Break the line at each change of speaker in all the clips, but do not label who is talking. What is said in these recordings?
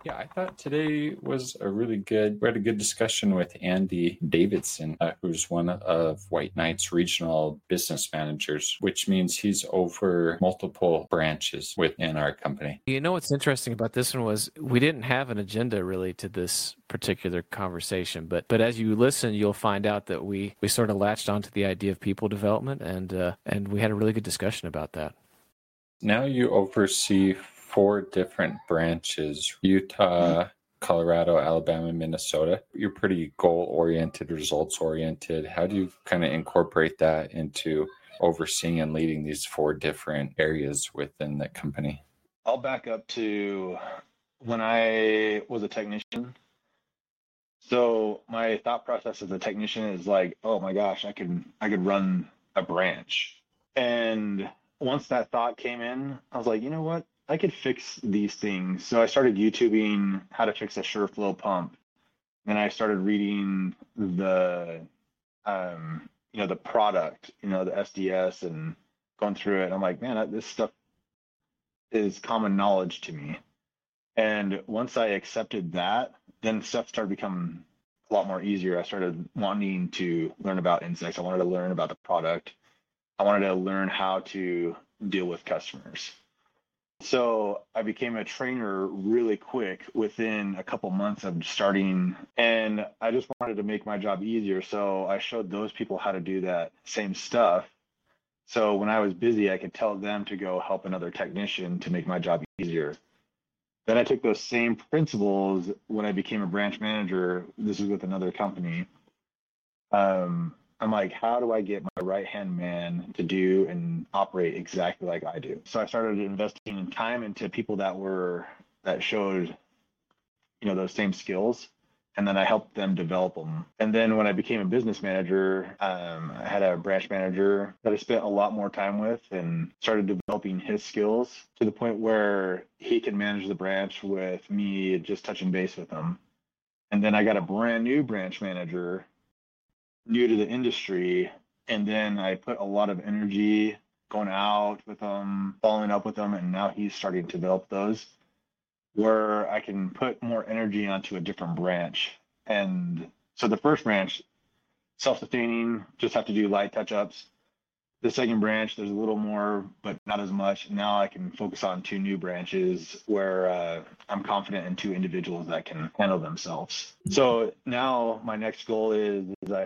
Yeah, I thought today was we had a good discussion with Andy Davidson, who's one of White Knight's regional business managers, which means he's over multiple branches within our company.
You know what's interesting about this one was we didn't have an agenda really to this particular conversation, but as you listen, you'll find out that we sort of latched onto the idea of people development, and we had a really good discussion about that.
Now you oversee 4 different branches: Utah, Colorado, Alabama, Minnesota. You're pretty goal-oriented, results-oriented. How do you kind of incorporate that into overseeing and leading these 4 different areas within the company?
I'll back up to when I was a technician. So my thought process as a technician is like, oh my gosh, I could run a branch. And once that thought came in, I was like, you know what? I could fix these things. So I started YouTubing how to fix a SureFlow pump. Then I started reading the product, the SDS, and going through it. I'm like, man, this stuff is common knowledge to me. And once I accepted that, then stuff started becoming a lot more easier. I started wanting to learn about insects. I wanted to learn about the product. I wanted to learn how to deal with customers. So I became a trainer really quick within a couple months of starting, and I just wanted to make my job easier. So I showed those people how to do that same stuff. So when I was busy, I could tell them to go help another technician to make my job easier. Then I took those same principles when I became a branch manager. This is with another company. I'm like, how do I get my right-hand man to do and operate exactly like I do? So I started investing in time into people that showed, those same skills, and then I helped them develop them. And then when I became a business manager, I had a branch manager that I spent a lot more time with and started developing his skills to the point where he can manage the branch with me just touching base with him. And then I got a brand new branch manager, new to the industry, and then I put a lot of energy going out with them, following up with them, and now he's starting to develop those where I can put more energy onto a different branch. And so the first branch, self-sustaining, just have to do light touch-ups. The second branch, there's a little more, but not as much. Now I can focus on 2 new branches where I'm confident in 2 individuals that can handle themselves. So now my next goal is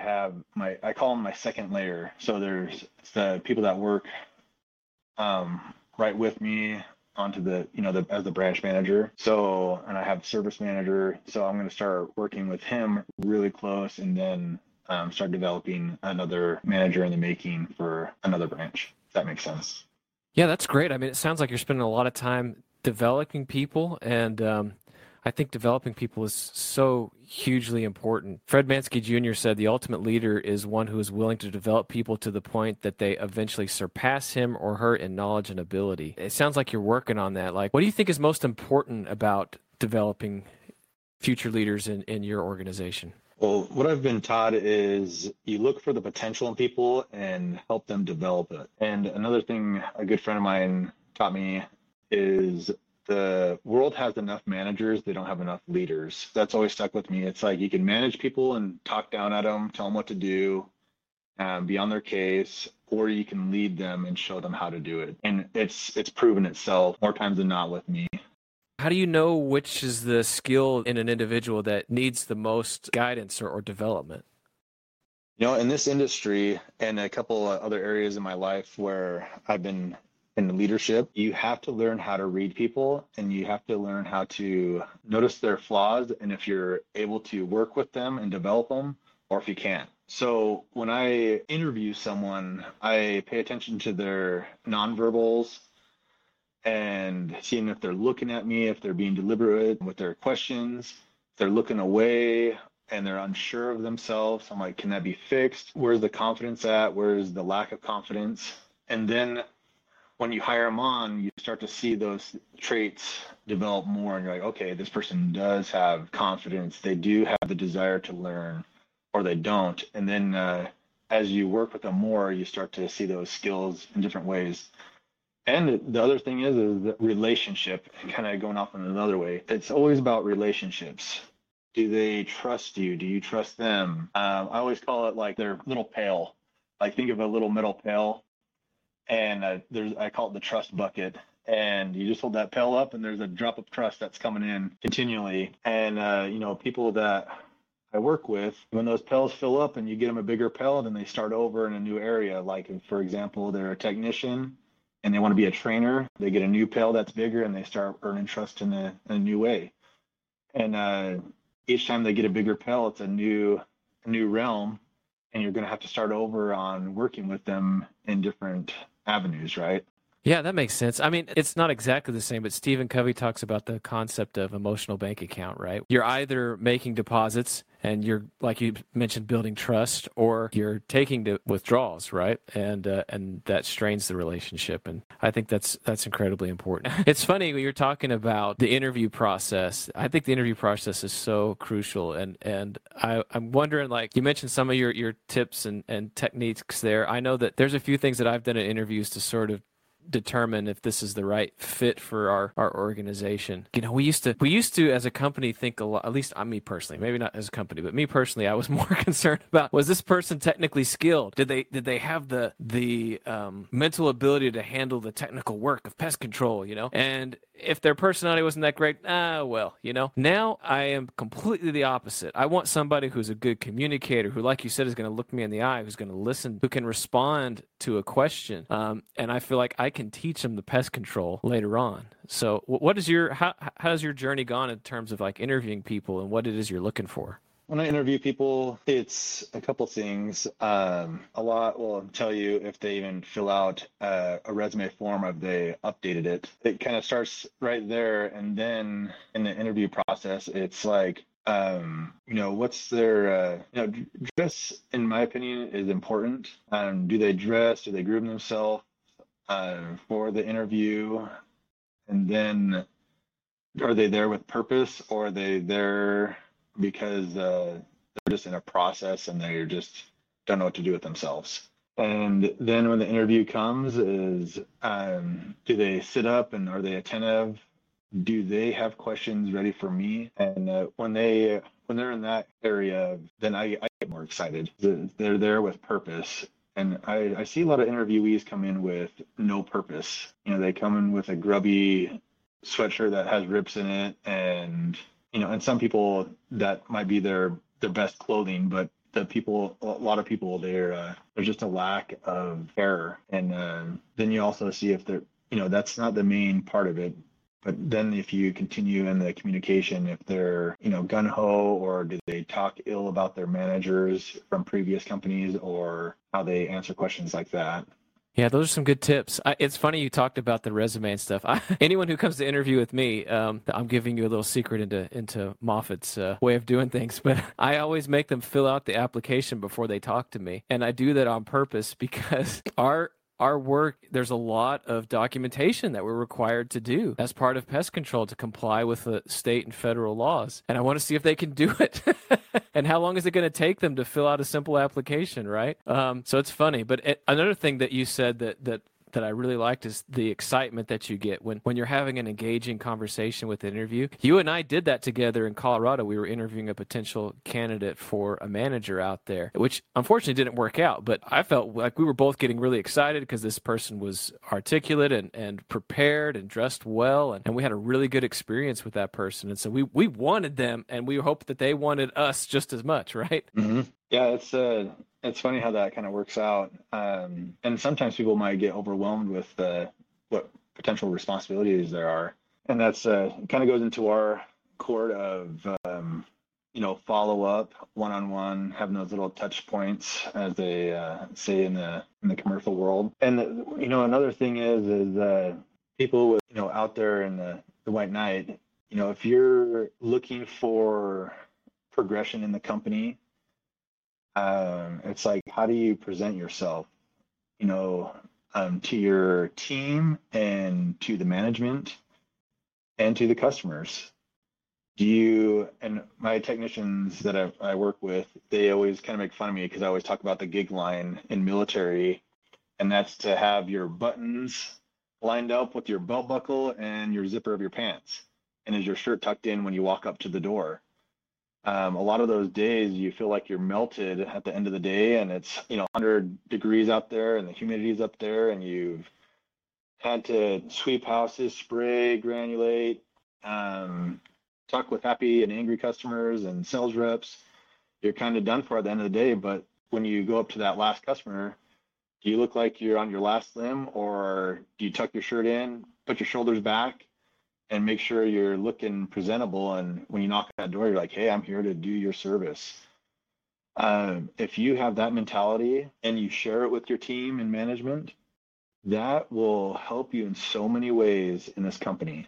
I call them my second layer. So there's the people that work right with me onto as the branch manager. So, and I have service manager. So I'm going to start working with him really close, and then start developing another manager in the making for another branch. If that makes sense.
Yeah, that's great. I mean, it sounds like you're spending a lot of time developing people, and I think developing people is so hugely important. Fred Mansky Jr. said the ultimate leader is one who is willing to develop people to the point that they eventually surpass him or her in knowledge and ability. It sounds like you're working on that. Like, what do you think is most important about developing future leaders in your organization?
Well, what I've been taught is you look for the potential in people and help them develop it. And another thing a good friend of mine taught me is the world has enough managers, they don't have enough leaders. That's always stuck with me. It's like you can manage people and talk down at them, tell them what to do, be on their case, or you can lead them and show them how to do it. And it's proven itself more times than not with me.
How do you know which is the skill in an individual that needs the most guidance or development?
In this industry and a couple of other areas in my life where I've been in leadership, you have to learn how to read people, and you have to learn how to notice their flaws, and if you're able to work with them and develop them, or if you can't. So when I interview someone, I pay attention to their nonverbals and seeing if they're looking at me, if they're being deliberate with their questions, if they're looking away and they're unsure of themselves. I'm like, can that be fixed? Where's the confidence at? Where's the lack of confidence? And then when you hire them on, you start to see those traits develop more, and you're like, okay, this person does have confidence. They do have the desire to learn, or they don't. And then as you work with them more, you start to see those skills in different ways. And the other thing is the relationship, kind of going off in another way. It's always about relationships. Do they trust you? Do you trust them? I always call it like their little pail. Like think of a little metal pail, and I call it the trust bucket. And you just hold that pail up, and there's a drop of trust that's coming in continually. And people that I work with, when those pails fill up and you get them a bigger pail, then they start over in a new area. Like, for example, they're a technician and they want to be a trainer, they get a new pail that's bigger and they start earning trust in a new way. And each time they get a bigger pail, it's a new realm, and you're going to have to start over on working with them in different avenues, right?
Yeah, that makes sense. I mean, it's not exactly the same, but Stephen Covey talks about the concept of emotional bank account, right? You're either making deposits and you're, like you mentioned, building trust, or you're taking withdrawals, right? And that strains the relationship. And I think that's incredibly important. It's funny when you're talking about the interview process. I think the interview process is so crucial. And I'm wondering, like you mentioned some of your tips and techniques there. I know that there's a few things that I've done in interviews to sort of determine if this is the right fit for our organization. We used to as a company think a lot, at least me personally, maybe not as a company, but me personally, I was more concerned about, was this person technically skilled? Did they have the mental ability to handle the technical work of pest control, And if their personality wasn't that great, Now I am completely the opposite. I want somebody who's a good communicator, who, like you said, is going to look me in the eye, who's going to listen, who can respond to a question. And I feel like I can teach them the pest control later on. So how has your journey gone in terms of like interviewing people and what it is you're looking for?
When I interview people, it's a couple things. A lot will tell you if they even fill out a resume form, if they updated it. It kind of starts right there. And then in the interview process, it's like, what's their, dress, in my opinion, is important. Do they dress? Do they groom themselves for the interview? And then are they there with purpose, or are they there because they're just in a process and they just don't know what to do with themselves? And then when the interview comes is, do they sit up and are they attentive? Do they have questions ready for me? And when they're in that area, then I get more excited. They're there with purpose. And I see a lot of interviewees come in with no purpose. They come in with a grubby sweatshirt that has rips in it, and some people that might be their best clothing, but a lot of people, there's just a lack of care. And then you also see if they're, that's not the main part of it. But then if you continue in the communication, if they're, gung-ho, or do they talk ill about their managers from previous companies, or how they answer questions like that.
Yeah, those are some good tips. It's funny you talked about the resume and stuff. Anyone who comes to interview with me, I'm giving you a little secret into Moffat's way of doing things, but I always make them fill out the application before they talk to me. And I do that on purpose because our work, there's a lot of documentation that we're required to do as part of pest control to comply with the state and federal laws. And I want to see if they can do it. And how long is it going to take them to fill out a simple application, right? So it's funny. But another thing that you said that I really liked is the excitement that you get when you're having an engaging conversation with an interview. You and I did that together in Colorado. We were interviewing a potential candidate for a manager out there, which unfortunately didn't work out. But I felt like we were both getting really excited because this person was articulate and prepared and dressed well. And we had a really good experience with that person. And so we wanted them, and we hoped that they wanted us just as much, right?
Mm-hmm. Yeah, it's funny how that kind of works out. And sometimes people might get overwhelmed with what potential responsibilities there are. And that's kind of goes into our core of, follow up one-on-one, having those little touch points, as they say in the commercial world. And, another thing is people with, out there in the white knight, if you're looking for progression in the company, it's like, how do you present yourself, to your team and to the management and to the customers? And my technicians that I work with, they always kind of make fun of me because I always talk about the gig line in military, and that's to have your buttons lined up with your belt buckle and your zipper of your pants? And is your shirt tucked in when you walk up to the door? A lot of those days you feel like you're melted at the end of the day, and it's 100 degrees out there and the humidity is up there, and you've had to sweep houses, spray, granulate, talk with happy and angry customers and sales reps. You're kind of done for at the end of the day. But when you go up to that last customer, do you look like you're on your last limb, or do you tuck your shirt in, put your shoulders back, and make sure you're looking presentable? And when you knock on that door, you're like, hey, I'm here to do your service. If you have that mentality and you share it with your team and management, that will help you in so many ways in this company.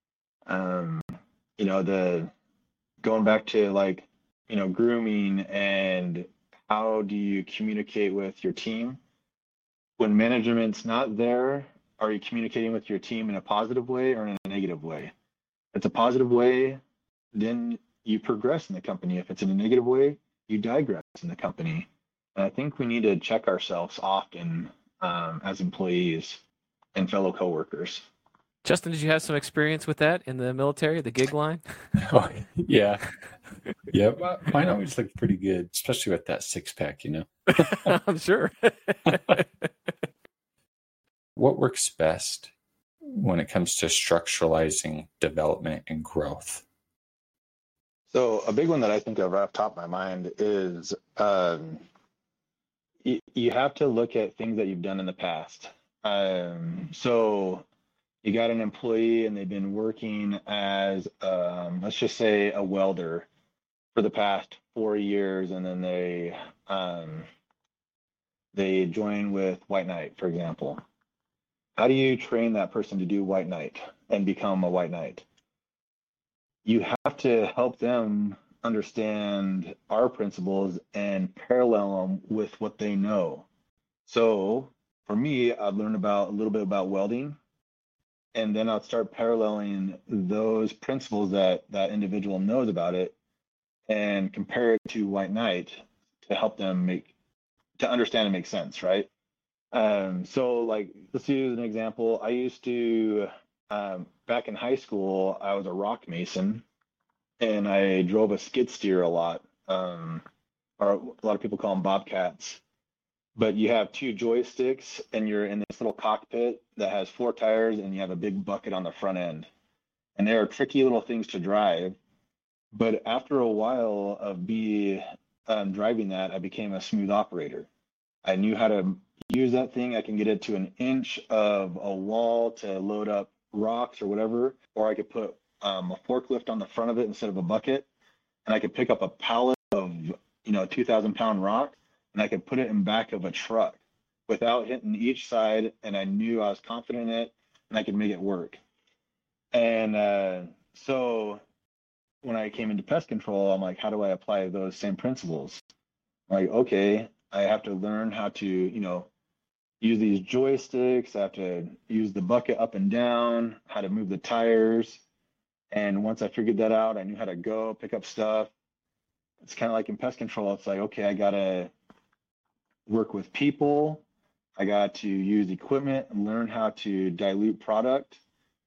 The going back to grooming and how do you communicate with your team? When management's not there, are you communicating with your team in a positive way or in a negative way? If it's a positive way, then you progress in the company. If it's in a negative way, you digress in the company. And I think we need to check ourselves often as employees and fellow coworkers.
Justin, did you have some experience with that in the military, the gig line?
Oh, yeah. Yeah, mine always looked pretty good, especially with that six-pack,
I'm sure.
What works best when it comes to structuralizing development and growth?
So a big one that I think of right off the top of my mind is you have to look at things that you've done in the past. So you got an employee and they've been working as, let's just say, a welder for the past 4 years, and then they join with White Knight, for example. How do you train that person to do White Knight and become a White Knight? You have to help them understand our principles and parallel them with what they know. So for me, I'd learn a little bit about welding, and then I'd start paralleling those principles that individual knows about it and compare it to White Knight to help them to understand and make sense, right? So let's use an example. I used to, back in high school, I was a rock mason and I drove a skid steer a lot. Or a lot of people call them bobcats. But you have 2 joysticks and you're in this little cockpit that has 4 tires and you have a big bucket on the front end. And they are tricky little things to drive. But after a while of driving that, I became a smooth operator. I knew how to use that thing. I can get it to an inch of a wall to load up rocks or whatever, or I could put a forklift on the front of it instead of a bucket, and I could pick up a pallet of 2,000-pound rock, and I could put it in back of a truck without hitting each side, and I knew I was confident in it, and I could make it work. And so when I came into pest control, I'm like, how do I apply those same principles? I'm like, okay, I have to learn how to, use these joysticks. I have to use the bucket up and down, how to move the tires. And once I figured that out, I knew how to go pick up stuff. It's kind of like in pest control. It's like, okay, I got to work with people. I got to use equipment and learn how to dilute product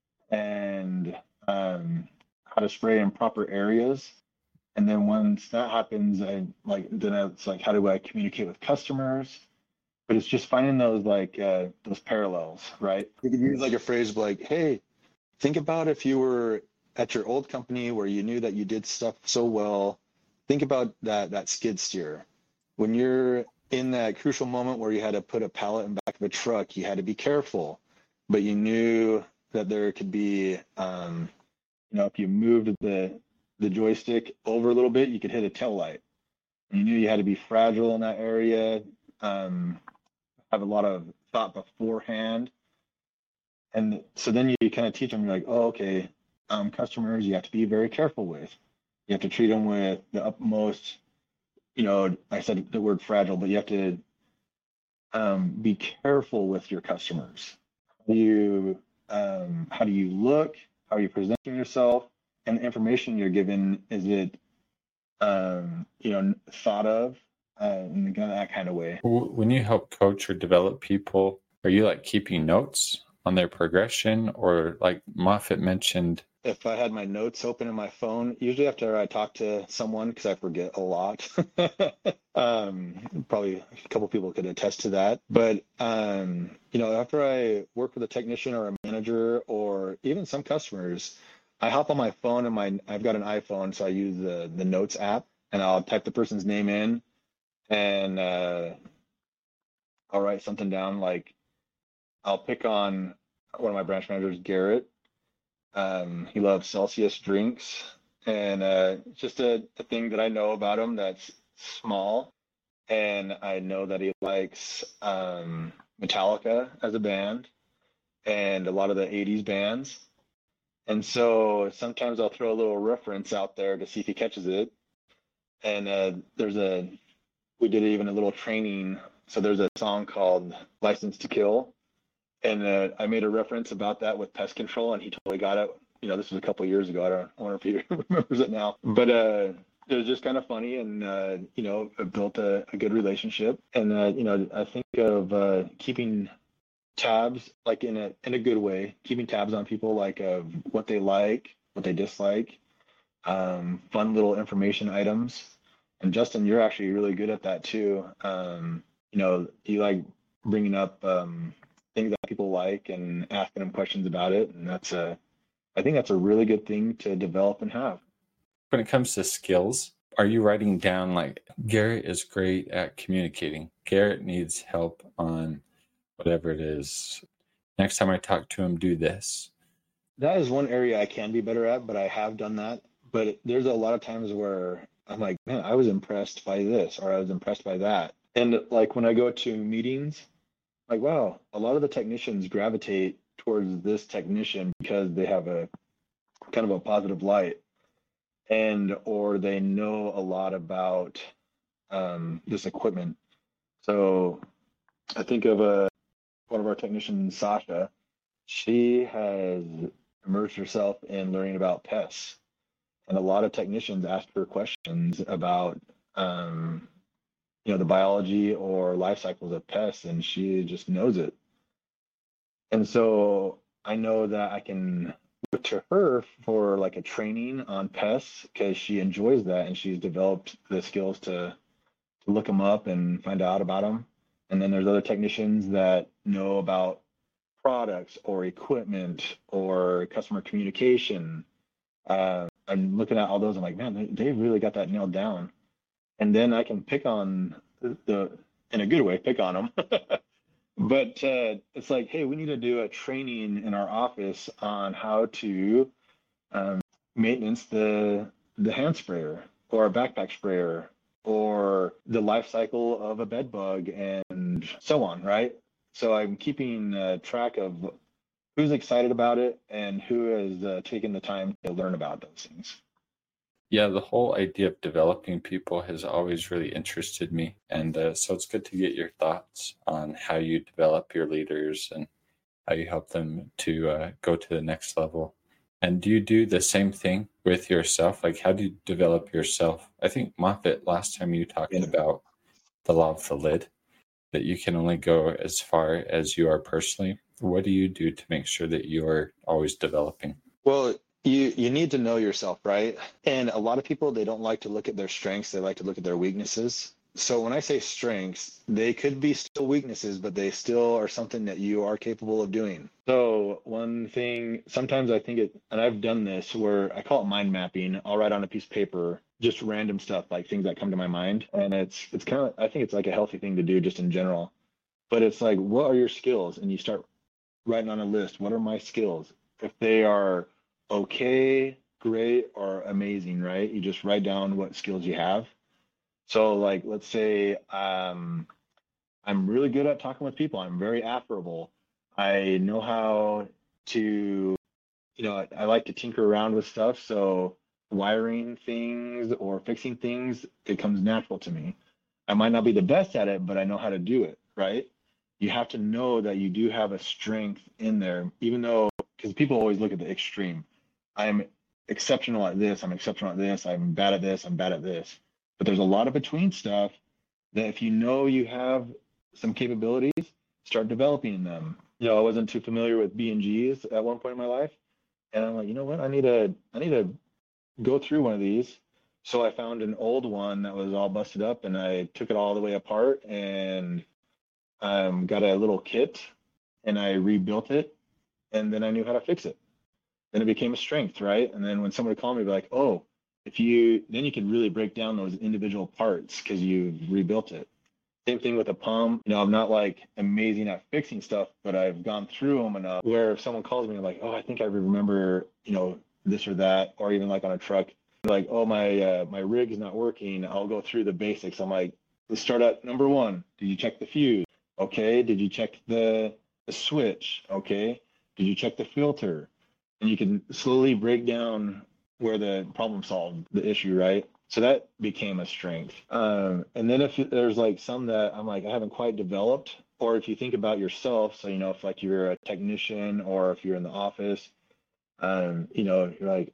and how to spray in proper areas. And then once that happens, it's like, how do I communicate with customers? But it's just finding those those parallels, right? You could use a phrase like, hey, think about if you were at your old company where you knew that you did stuff so well. Think about that skid steer. When you're in that crucial moment where you had to put a pallet in back of a truck, you had to be careful, but you knew that there could be, if you moved the joystick over a little bit, you could hit a tail light. You knew you had to be fragile in that area, have a lot of thought beforehand. And so then you kind of teach them, you're like, oh, okay, customers you have to be very careful with. You have to treat them with the utmost, I said the word fragile, but you have to be careful with your customers. How do you look? How are you presenting yourself? And the information you're given, is it, thought of in that kind of way?
When you help coach or develop people, are you keeping notes on their progression, or like Moffett mentioned?
If I had my notes open in my phone, usually after I talk to someone, because I forget a lot, probably a couple people could attest to that. But after I work with a technician or a manager, or even some customers, I hop on my phone and I've got an iPhone, so I use the Notes app, and I'll type the person's name in, and I'll write something down. Like I'll pick on one of my branch managers, Garrett. He loves Celsius drinks, and just a thing that I know about him that's small. And I know that he likes Metallica as a band and a lot of the 80s bands. And so sometimes I'll throw a little reference out there to see if he catches it. And we did even a little training. So there's a song called License to Kill. And I made a reference about that with pest control, and he totally got it. This was a couple of years ago. I wonder if he remembers it now. But it was just kind of funny, and it built a good relationship. And I think of keeping tabs, like in a good way, keeping tabs on people, like what they like, what they dislike, fun little information items. And Justin, you're actually really good at that too. You like bringing up things that people like and asking them questions about it, and I think that's a really good thing to develop and have.
When it comes to skills, are you writing down like Garrett is great at communicating, Garrett needs help on whatever it is, next time I talk to him, do this?
That is one area I can be better at, but I have done that. But there's a lot of times where I'm like, man, I was impressed by this, or I was impressed by that. And like when I go to meetings, like, wow, a lot of the technicians gravitate towards this technician because they have a kind of a positive light, or they know a lot about this equipment. So I think of one of our technicians, Sasha. She has immersed herself in learning about pests, and a lot of technicians ask her questions about the biology or life cycles of pests, and she just knows it. And so I know that I can look to her for like a training on pests, because she enjoys that, and she's developed the skills to look them up and find out about them. And then there's other technicians that know about products or equipment or customer communication. I'm looking at all those. I'm like, man, they've really got that nailed down. And then I can pick on in a good way, pick on them. But it's like, hey, we need to do a training in our office on how to maintenance the hand sprayer or a backpack sprayer or the life cycle of a bed bug and so on, right? So I'm keeping track of who's excited about it and who has taken the time to learn about those things.
Yeah, the whole idea of developing people has always really interested me. And so it's good to get your thoughts on how you develop your leaders and how you help them to go to the next level. And do you do the same thing with yourself? Like, how do you develop yourself? I think, Moffett, last time you talked about the law of the lid, that you can only go as far as you are personally. What do you do to make sure that you are always developing?
Well, you need to know yourself, right? And a lot of people, they don't like to look at their strengths. They like to look at their weaknesses. So when I say strengths, they could be still weaknesses, but they still are something that you are capable of doing. So one thing, sometimes I think and I've done this where I call it mind mapping. I'll write on a piece of paper, just random stuff, like things that come to my mind. And it's kind of, I think it's like a healthy thing to do just in general. But it's like, what are your skills? And you start writing on a list. What are my skills? If they are okay, great, or amazing, right? You just write down what skills you have. So like, let's say I'm really good at talking with people. I'm very affable. I know how to, I like to tinker around with stuff. So wiring things or fixing things, it comes natural to me. I might not be the best at it, but I know how to do it, right? You have to know that you do have a strength in there, even though, because people always look at the extreme. I'm exceptional at this, I'm exceptional at this, I'm bad at this, I'm bad at this. But there's a lot of between stuff that if you know you have some capabilities, start developing them. I wasn't too familiar with B&Gs at one point in my life, and I'm like, you know what? I need to go through one of these. So I found an old one that was all busted up, and I took it all the way apart and got a little kit, and I rebuilt it, and then I knew how to fix it. Then it became a strength, right? And then when somebody called me, be like, oh, then you can really break down those individual parts because you rebuilt it. Same thing with a pump. I'm not like amazing at fixing stuff, but I've gone through them enough where if someone calls me, I'm like, oh, I think I remember, this or that, or even like on a truck, like, oh, my rig is not working. I'll go through the basics. I'm like, let's start at number one. Did you check the fuse? Okay. Did you check the switch? Okay. Did you check the filter? And you can slowly break down where the problem solved the issue, right? So that became a strength. And then if there's like some that I'm like, I haven't quite developed, or if you think about yourself, so, if like you're a technician or if you're in the office, you're like,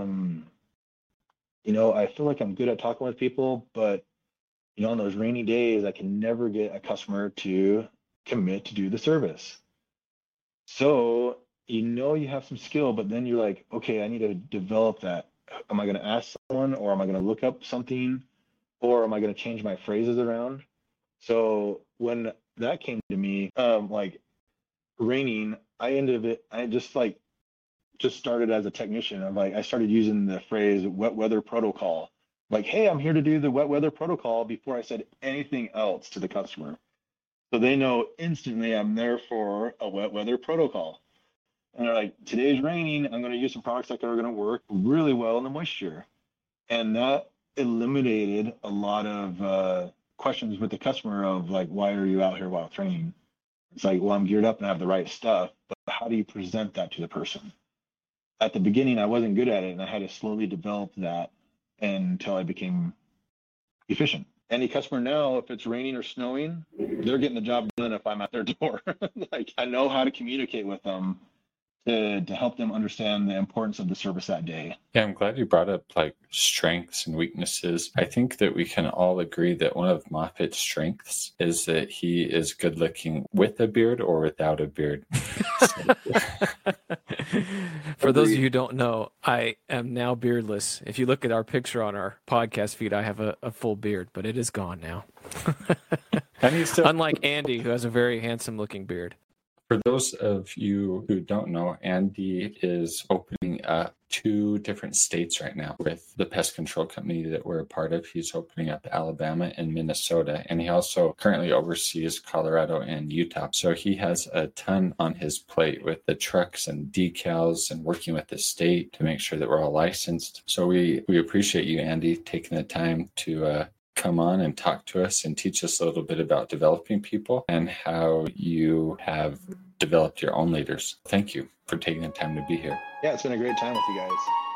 I feel like I'm good at talking with people, but, on those rainy days, I can never get a customer to commit to do the service. So, you have some skill, but then you're like, okay, I need to develop that. Am I going to ask someone, or am I going to look up something, or am I going to change my phrases around? So when that came to me, like raining, I just started as a technician. I started using the phrase wet weather protocol. Like, hey, I'm here to do the wet weather protocol before I said anything else to the customer. So they know instantly I'm there for a wet weather protocol. And they're like, today's raining. I'm going to use some products that are going to work really well in the moisture. And that eliminated a lot of questions with the customer of like, why are you out here while it's raining? It's like, well, I'm geared up and I have the right stuff, but how do you present that to the person? At the beginning, I wasn't good at it, and I had to slowly develop that until I became efficient. Any customer now, if it's raining or snowing, they're getting the job done if I'm at their door. Like, I know how to communicate with them to help them understand the importance of the service that day.
Yeah, I'm glad you brought up like strengths and weaknesses. I think that we can all agree that one of Moffat's strengths is that he is good looking with a beard or without a beard.
For those of you who don't know, I am now beardless. If you look at our picture on our podcast feed, I have a full beard, but it is gone now.
And
Unlike Andy, who has a very handsome looking beard.
For those of you who don't know, Andy is opening up 2 different states right now with the pest control company that we're a part of. He's opening up Alabama and Minnesota, and he also currently oversees Colorado and Utah. So he has a ton on his plate with the trucks and decals and working with the state to make sure that we're all licensed. So we appreciate you, Andy, taking the time to come on and talk to us and teach us a little bit about developing people and how you have developed your own leaders. Thank you for taking the time to be here.
Yeah, it's been a great time with you guys.